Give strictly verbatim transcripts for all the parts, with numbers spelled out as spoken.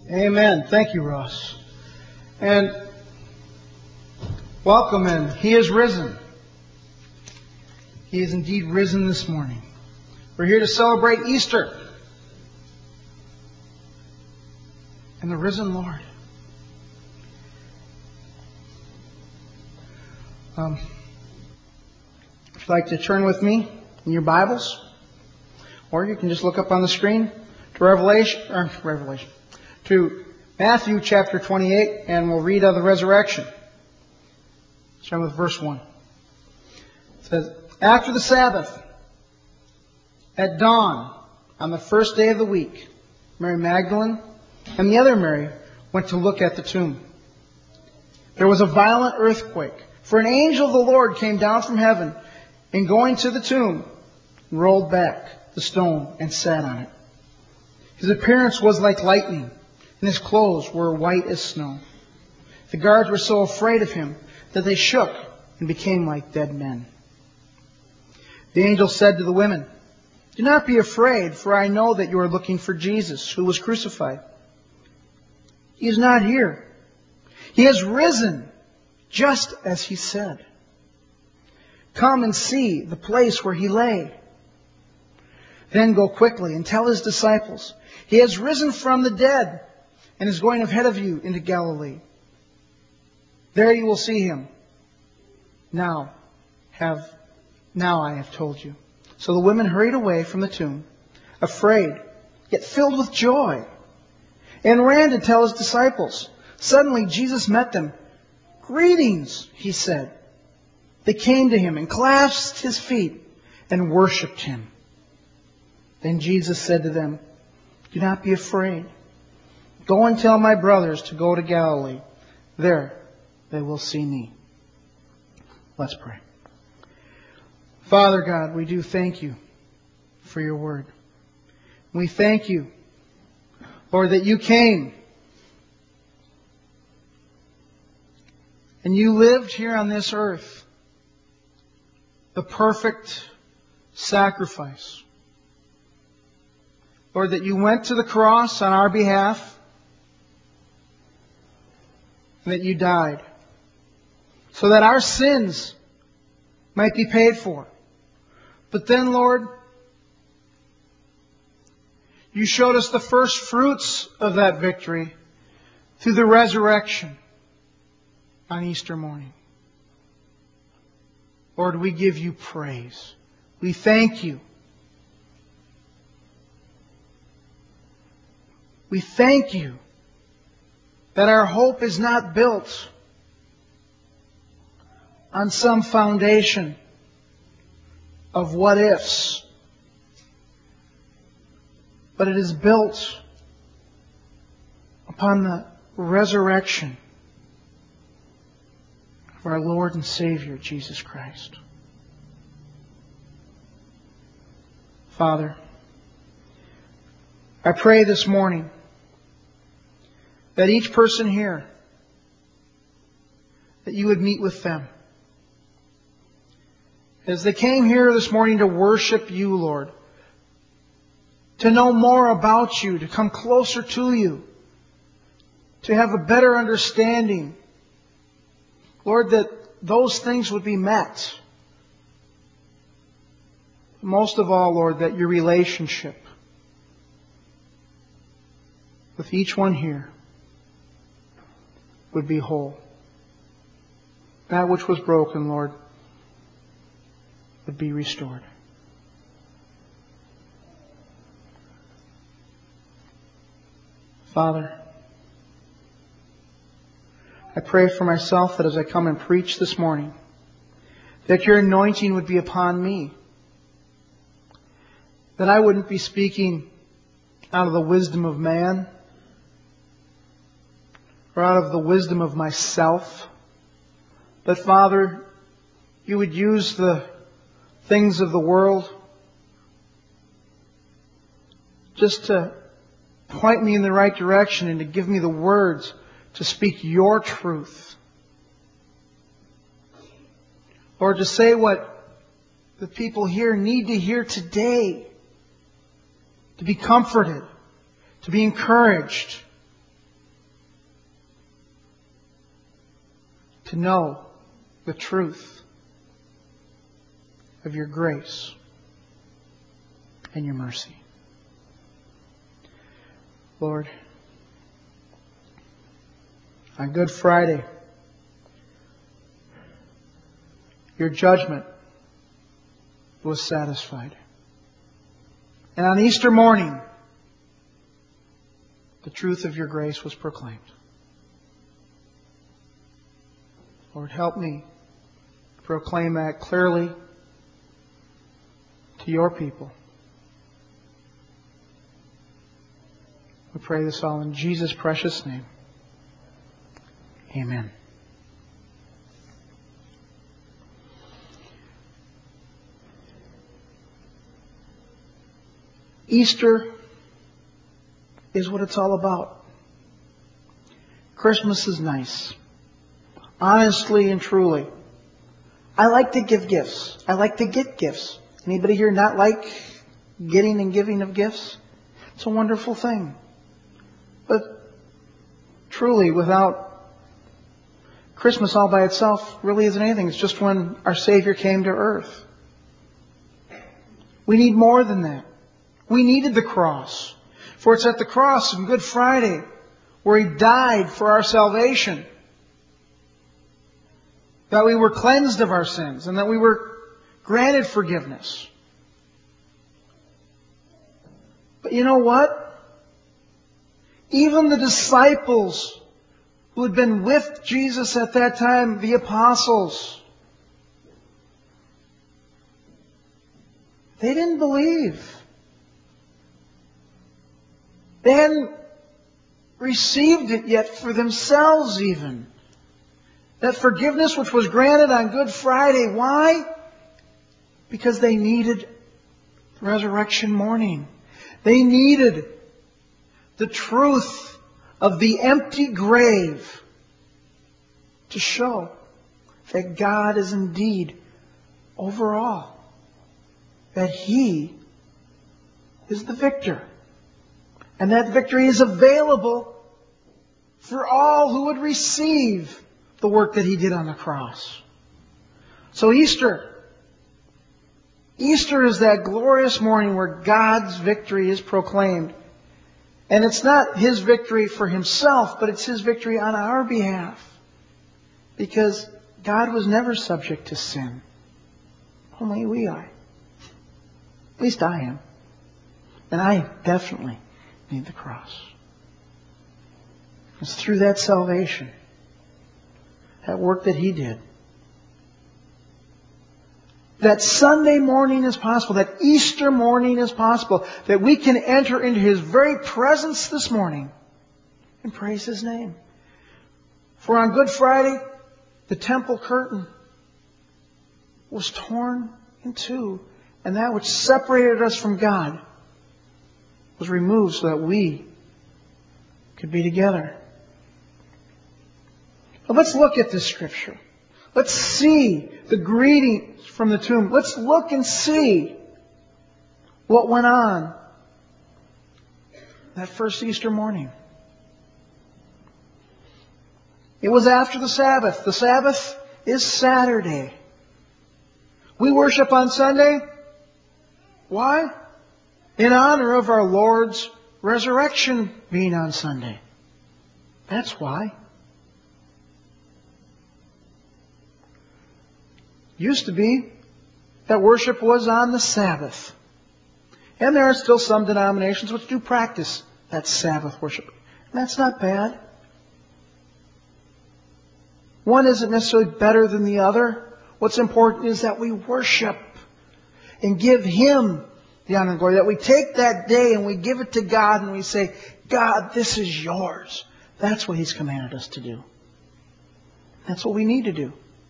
Amen. Thank you, Ross. And welcome in. He is risen. He is indeed risen this morning. We're here to celebrate Easter and the risen Lord. Um, if you'd like to turn with me in your Bibles, or you can just look up on the screen to Revelation, or Revelation, to Matthew chapter twenty-eight, and we'll read of the resurrection. Starting with verse one. It says, "After the Sabbath, at dawn, on the first day of the week, Mary Magdalene and the other Mary went to look at the tomb. There was a violent earthquake, for an angel of the Lord came down from heaven, and going to the tomb, rolled back the stone and sat on it. His appearance was like lightning, and his clothes were white as snow. The guards were so afraid of him that they shook and became like dead men. The angel said to the women, 'Do not be afraid, for I know that you are looking for Jesus, who was crucified. He is not here. He has risen, just as he said. Come and see the place where he lay. Then go quickly and tell his disciples, he has risen from the dead and is going ahead of you into Galilee. There you will see him. Now have now I have told you.' So the women hurried away from the tomb, afraid, yet filled with joy, and ran to tell his disciples. Suddenly Jesus met them. 'Greetings,' he said. They came to him and clasped his feet and worshipped him. Then Jesus said to them, 'Do not be afraid. Go and tell my brothers to go to Galilee. There they will see me.'" Let's pray. Father God, we do thank you for your word. We thank you, Lord, that you came and you lived here on this earth, the perfect sacrifice. Lord, that you went to the cross on our behalf and that you died so that our sins might be paid for. But then, Lord, you showed us the first fruits of that victory through the resurrection on Easter morning. Lord, we give you praise. We thank you. We thank you that our hope is not built on some foundation of what-ifs, but it is built upon the resurrection of our Lord and Savior, Jesus Christ. Father, I pray this morning that each person here, that you would meet with them. As they came here this morning to worship you, Lord, to know more about you, to come closer to you, to have a better understanding, Lord, that those things would be met. Most of all, Lord, that your relationship with each one here would be whole. That which was broken, Lord, would be restored. Father, I pray for myself that as I come and preach this morning, that your anointing would be upon me. That I wouldn't be speaking out of the wisdom of man or out of the wisdom of myself. But Father, you would use the things of the world just to point me in the right direction and to give me the words to speak your truth. Or to say what the people here need to hear today. To be comforted, to be encouraged, to know the truth of your grace and your mercy. Lord, on Good Friday, your judgment was satisfied. And on Easter morning, the truth of your grace was proclaimed. Lord, help me to proclaim that clearly to your people. We pray this all in Jesus' precious name. Amen. Easter is what it's all about. Christmas is nice. Honestly and truly. I like to give gifts. I like to get gifts. Anybody here not like getting and giving of gifts? It's a wonderful thing. But truly, without Christmas all by itself really isn't anything. It's just when our Savior came to earth. We need more than that. We needed the cross. For it's at the cross on Good Friday where He died for our salvation. That we were cleansed of our sins and that we were granted forgiveness. But you know what? Even the disciples who had been with Jesus at that time, the apostles, they didn't believe. They hadn't received it yet for themselves even. That forgiveness which was granted on Good Friday. Why? Because they needed resurrection morning. They needed the truth of the empty grave to show that God is indeed over all. That He is the victor. And that victory is available for all who would receive the work that He did on the cross. So Easter. Easter is that glorious morning where God's victory is proclaimed. And it's not His victory for Himself, but it's His victory on our behalf. Because God was never subject to sin. Only we are. At least I am. And I definitely need the cross. It's through that salvation, that work that He did, that Sunday morning is possible, that Easter morning is possible, that we can enter into His very presence this morning and praise His name. For on Good Friday, the temple curtain was torn in two, and that which separated us from God was removed so that we could be together. But let's look at this scripture. Let's see the greetings from the tomb. Let's look and see what went on that first Easter morning. It was after the Sabbath. The Sabbath is Saturday. We worship on Sunday. Why? In honor of our Lord's resurrection being on Sunday. That's why. Used to be that worship was on the Sabbath. And there are still some denominations which do practice that Sabbath worship. And that's not bad. One isn't necessarily better than the other. What's important is that we worship and give Him the honor and glory. That we take that day and we give it to God and we say, God, this is yours. That's what He's commanded us to do. That's what we need to do.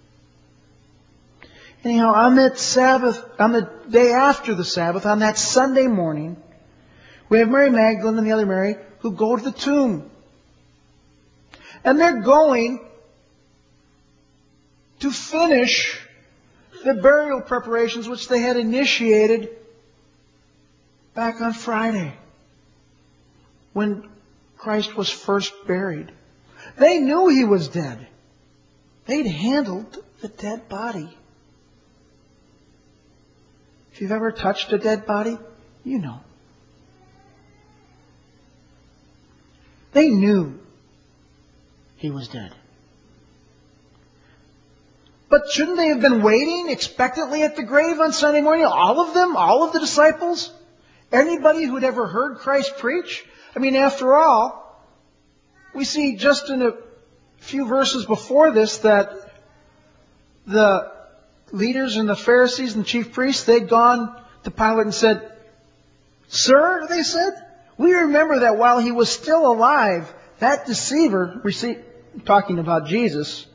Anyhow, on that Sabbath, on the day after the Sabbath, on that Sunday morning, we have Mary Magdalene and the other Mary who go to the tomb. And they're going to finish the burial preparations which they had initiated back on Friday when Christ was first buried. They knew He was dead. They'd handled the dead body. If you've ever touched a dead body, you know. They knew he was dead. But shouldn't they have been waiting expectantly at the grave on Sunday morning? All of them? All of the disciples? Anybody who'd ever heard Christ preach? I mean, after all, we see just in a few verses before this that the leaders and the Pharisees and chief priests, they'd gone to Pilate and said, "Sir," they said, "we remember that while he was still alive, that deceiver," talking about Jesus,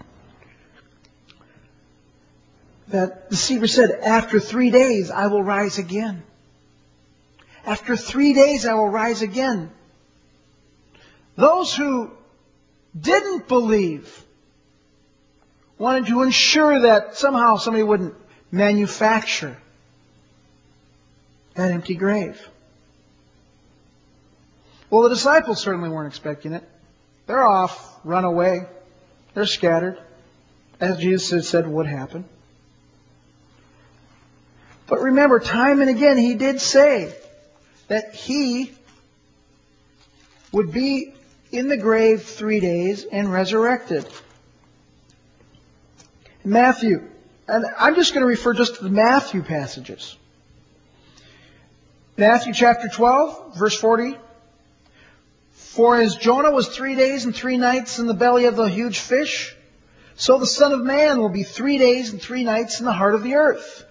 that deceiver said, "After three days I will rise again. After three days I will rise again." Those who didn't believe wanted to ensure that somehow somebody wouldn't manufacture that empty grave. Well, the disciples certainly weren't expecting it. They're off, run away. They're scattered, as Jesus had said would happen. But remember, time and again, He did say that He would be in the grave three days and resurrected. Matthew, and I'm just going to refer just to the Matthew passages. Matthew chapter twelve, verse forty. "For as Jonah was three days and three nights in the belly of the huge fish, so the Son of Man will be three days and three nights in the heart of the earth."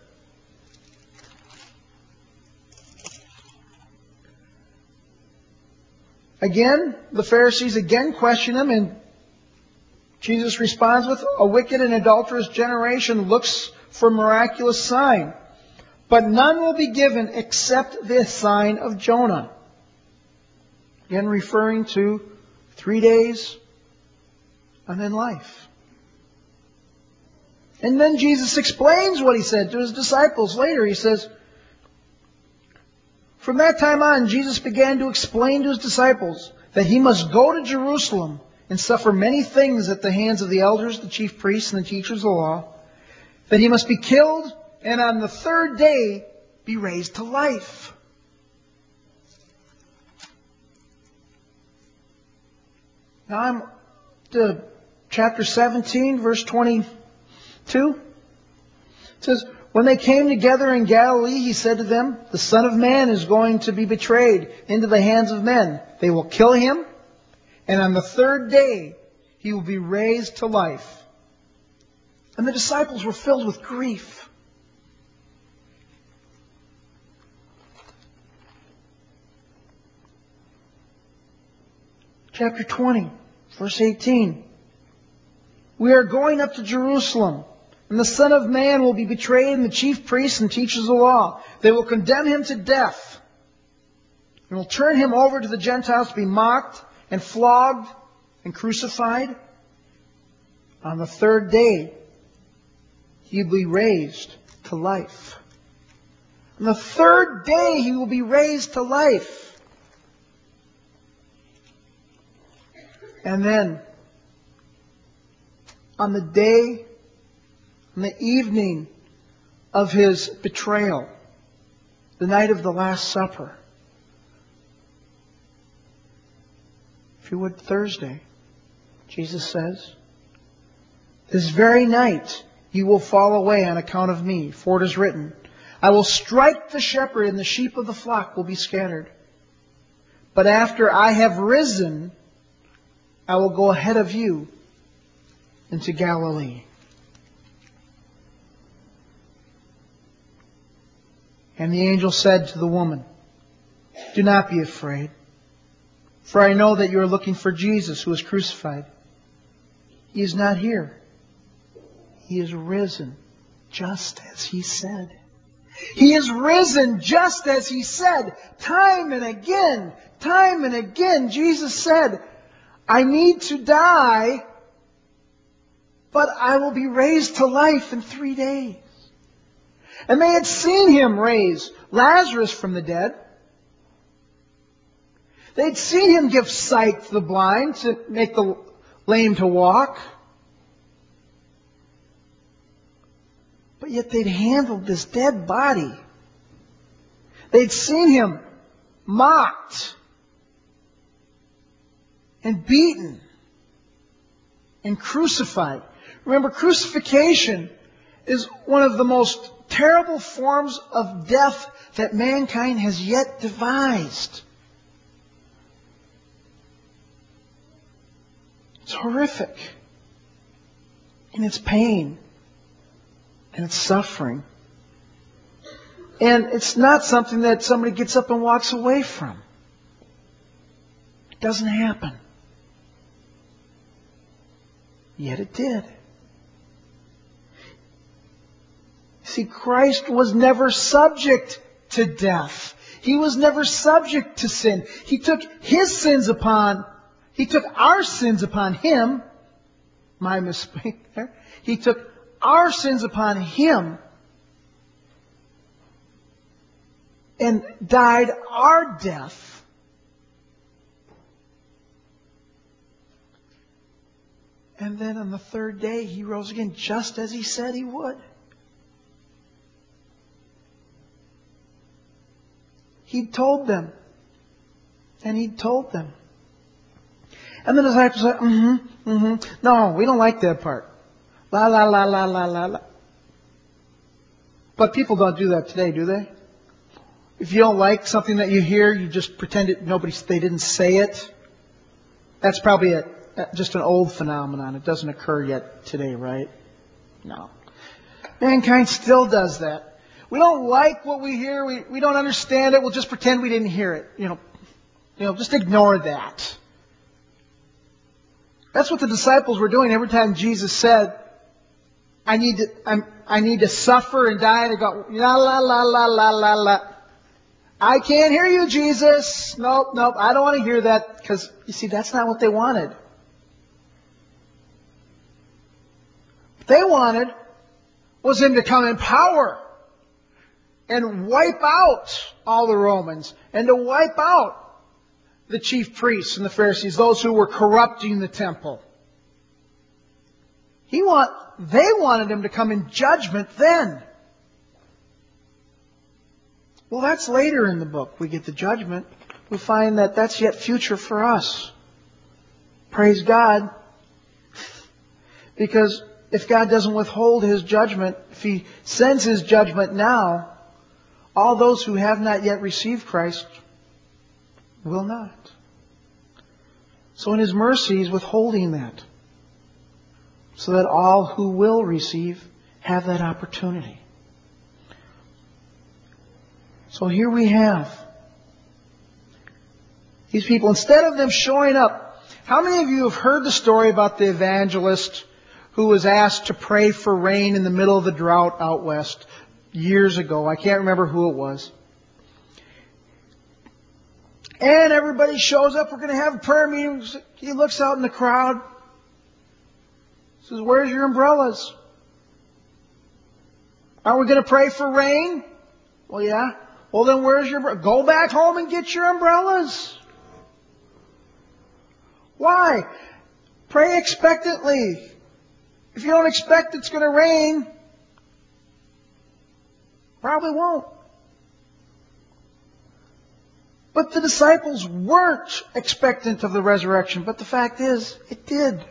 Again, the Pharisees again question Him, and Jesus responds with, "A wicked and adulterous generation looks for a miraculous sign, but none will be given except the sign of Jonah." Again, referring to three days and then life. And then Jesus explains what He said to His disciples later. He says, "From that time on, Jesus began to explain to His disciples that He must go to Jerusalem and suffer many things at the hands of the elders, the chief priests, and the teachers of the law, that He must be killed and on the third day be raised to life." Now I'm to chapter seventeen, verse twenty-two. It says, "When they came together in Galilee, He said to them, 'The Son of Man is going to be betrayed into the hands of men. They will kill Him, and on the third day He will be raised to life.' And the disciples were filled with grief. Chapter twenty, verse eighteen. "We are going up to Jerusalem, and the Son of Man will be betrayed, and the chief priests and teachers of the law. They will condemn Him to death, and will turn Him over to the Gentiles to be mocked and flogged and crucified. On the third day, He will be raised to life." On the third day, He will be raised to life. And then, on the day, on the evening of His betrayal, the night of the Last Supper, if you would, Thursday, Jesus says, "This very night you will fall away on account of me, for it is written, 'I will strike the shepherd, and the sheep of the flock will be scattered.' But after I have risen, I will go ahead of you into Galilee." And the angel said to the woman, "Do not be afraid, for I know that you are looking for Jesus who was crucified. He is not here. He is risen, just as He said." He is risen just as He said. Time and again, time and again, Jesus said, "I need to die, but I will be raised to life in three days." And they had seen Him raise Lazarus from the dead. They'd seen Him give sight to the blind, to make the lame to walk. But yet they'd handled this dead body. They'd seen Him mocked and beaten and crucified. Remember, crucifixion is one of the most terrible forms of death that mankind has yet devised. It's horrific in its pain and its suffering. And it's not something that somebody gets up and walks away from. It doesn't happen. Yet it did. See, Christ was never subject to death. He was never subject to sin. He took His sins upon, He took our sins upon Him. My mistake there. He took our sins upon Him and died our death. And then on the third day, He rose again just as He said He would. He told them. And He told them. And the disciples said, mm-hmm, mm-hmm. No, we don't like that part. La, la, la, la, la, la, la. But people don't do that today, do they? If you don't like something that you hear, you just pretend it, nobody, they didn't say it. That's probably a, just an old phenomenon. It doesn't occur yet today, right? No. Mankind still does that. We don't like what we hear. We, we don't understand it. We'll just pretend we didn't hear it. You know, you know, just ignore that. That's what the disciples were doing every time Jesus said, I need to, I'm, I need to suffer and die. They go, la, la, la, la, la, la, la. I can't hear you, Jesus. Nope, nope. I don't want to hear that. Because, you see, that's not what they wanted. What they wanted was Him to come in power and wipe out all the Romans and to wipe out the chief priests and the Pharisees, those who were corrupting the temple. He want, they wanted Him to come in judgment then. Well, that's later in the book. We get the judgment. We find that that's yet future for us. Praise God. Because if God doesn't withhold His judgment, if He sends His judgment now, all those who have not yet received Christ will not. So in His mercy, He's withholding that, so that all who will receive have that opportunity. So here we have these people. Instead of them showing up, how many of you have heard the story about the evangelist who was asked to pray for rain in the middle of the drought out west years ago? I can't remember who it was. And everybody shows up. We're going to have a prayer meeting. He looks out in the crowd. Says, where's your umbrellas? Aren't we going to pray for rain? Well, yeah. Well, then where's your... Go back home and get your umbrellas. Why? Pray expectantly. If you don't expect it's going to rain, probably won't. But the disciples weren't expectant of the resurrection. But the fact is, it did.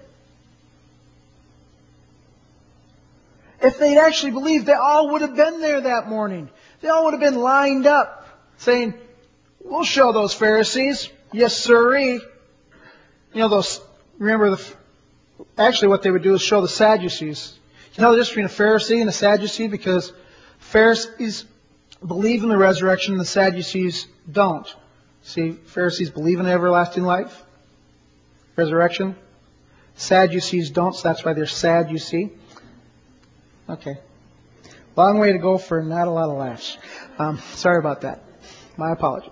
If they'd actually believed, they all would have been there that morning. They all would have been lined up saying, we'll show those Pharisees. Yes, sirree. You know, those, remember, the, actually what they would do is show the Sadducees. You know the difference between a Pharisee and a Sadducee? Because Pharisees believe in the resurrection and the Sadducees don't. See, Pharisees believe in everlasting life, resurrection. Sadducees don't, so that's why they're sad, you see. Okay. Long way to go for not a lot of laughs. Um, sorry about that. My apologies.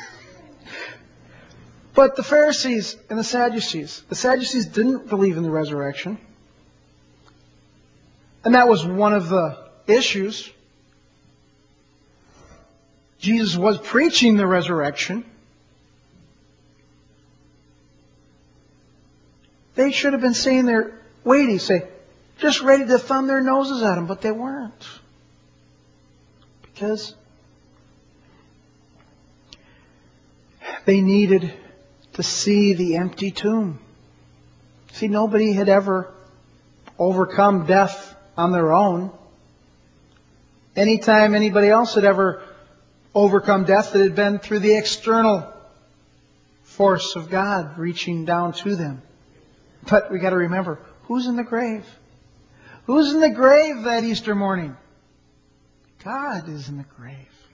But the Pharisees and the Sadducees, the Sadducees didn't believe in the resurrection. And that was one of the issues. Jesus was preaching the resurrection. They should have been sitting there waiting, say, just ready to thumb their noses at Him, but they weren't. Because they needed to see the empty tomb. See, nobody had ever overcome death on their own. Anytime anybody else had ever overcome death, it had been through the external force of God reaching down to them. But we got to remember, who's in the grave? Who's in the grave that Easter morning? God is in the grave.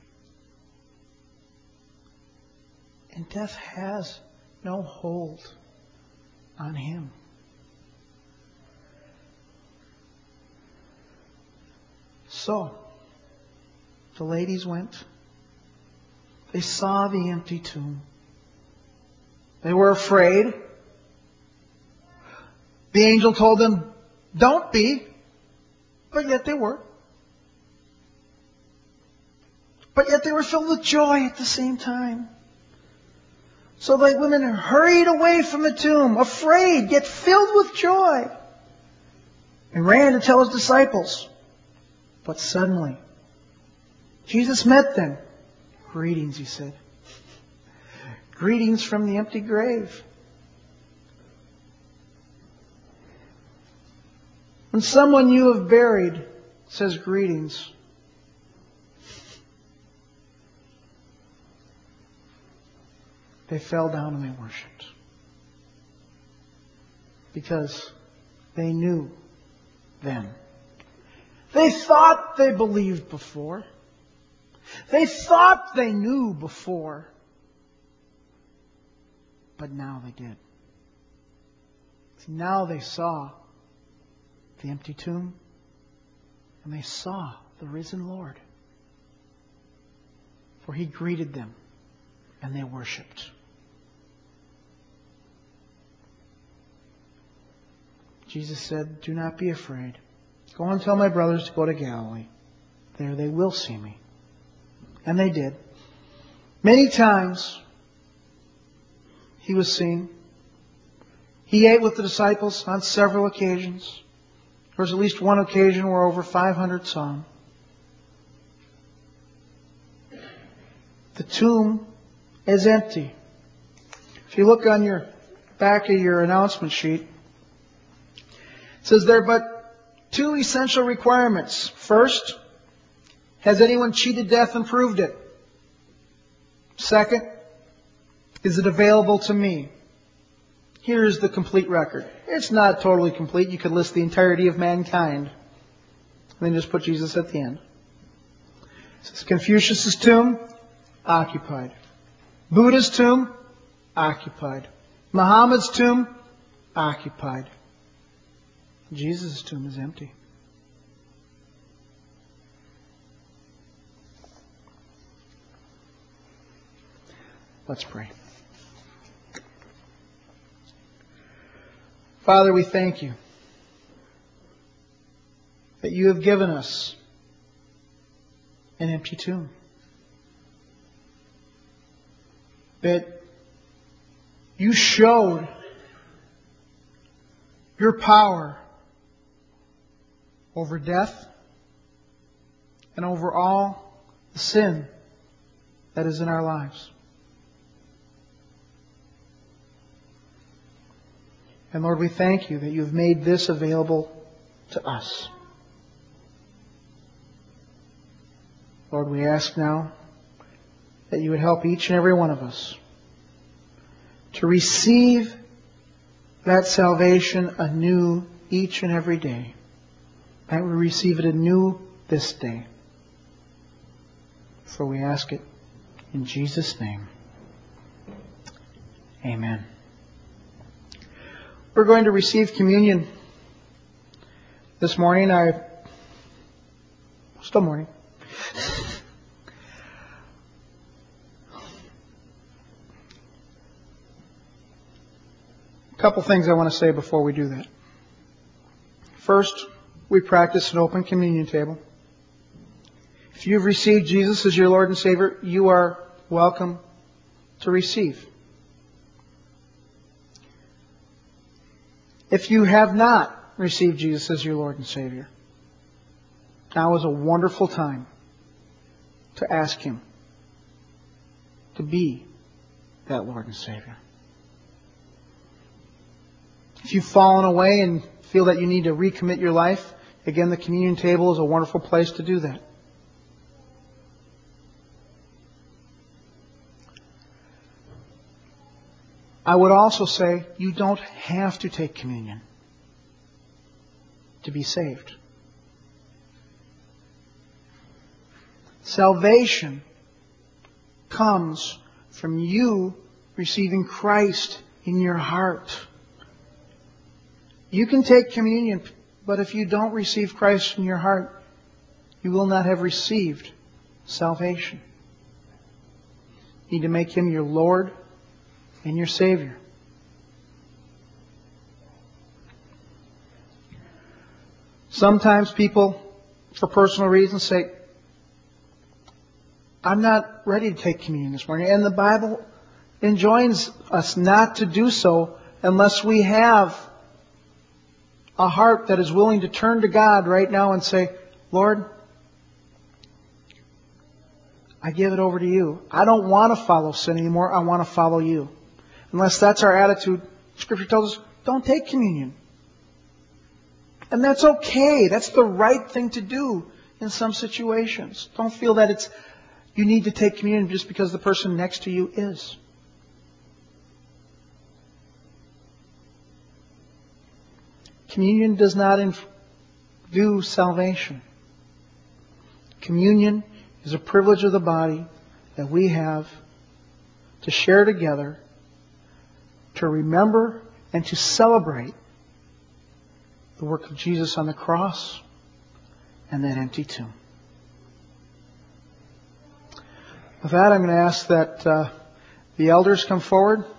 And death has no hold on Him. So, the ladies went. They saw the empty tomb. They were afraid. The angel told them, don't be. But yet they were. But yet they were filled with joy at the same time. So the women hurried away from the tomb, afraid, yet filled with joy, and ran to tell His disciples. But suddenly, Jesus met them. Greetings, He said. Greetings from the empty grave. When someone you have buried says greetings, they fell down and they worshipped. Because they knew then. They thought they believed before. They thought they knew before. But now they did. See, now they saw the empty tomb. And they saw the risen Lord. For He greeted them. And they worshipped. Jesus said, do not be afraid. Go and tell my brothers to go to Galilee. There they will see me. And they did. Many times He was seen. He ate with the disciples on several occasions. There was at least one occasion where over five hundred saw Him. The tomb is empty. If you look on your back of your announcement sheet, it says there are but two essential requirements. First, has anyone cheated death and proved it? Second, is it available to me? Here's the complete record. It's not totally complete. You could list the entirety of mankind. And then just put Jesus at the end. It says Confucius' tomb, occupied. Buddha's tomb, occupied. Muhammad's tomb, occupied. Jesus' tomb is empty. Let's pray. Father, we thank You that You have given us an empty tomb. That You showed Your power over death and over all the sin that is in our lives. And Lord, we thank You that You have made this available to us. Lord, we ask now that You would help each and every one of us to receive that salvation anew each and every day. That we receive it anew this day. For we ask it in Jesus' name. Amen. We're going to receive communion this morning. I still morning. A couple things I want to say before we do that. First, we practice an open communion table. If you've received Jesus as your Lord and Savior, you are welcome to receive. If you have not received Jesus as your Lord and Savior, now is a wonderful time to ask Him to be that Lord and Savior. If you've fallen away and feel that you need to recommit your life, again, the communion table is a wonderful place to do that. I would also say you don't have to take communion to be saved. Salvation comes from you receiving Christ in your heart. You can take communion, but if you don't receive Christ in your heart, you will not have received salvation. You need to make Him your Lord and your Savior. Sometimes people, for personal reasons, say, I'm not ready to take communion this morning. And the Bible enjoins us not to do so unless we have a heart that is willing to turn to God right now and say, Lord, I give it over to You. I don't want to follow sin anymore. I want to follow You. Unless that's our attitude, Scripture tells us, don't take communion. And that's okay. That's the right thing to do in some situations. Don't feel that it's you need to take communion just because the person next to you is. Communion does not inf- do salvation. Communion is a privilege of the body that we have to share together, to remember and to celebrate the work of Jesus on the cross and that empty tomb. With that, I'm going to ask that uh, the elders come forward.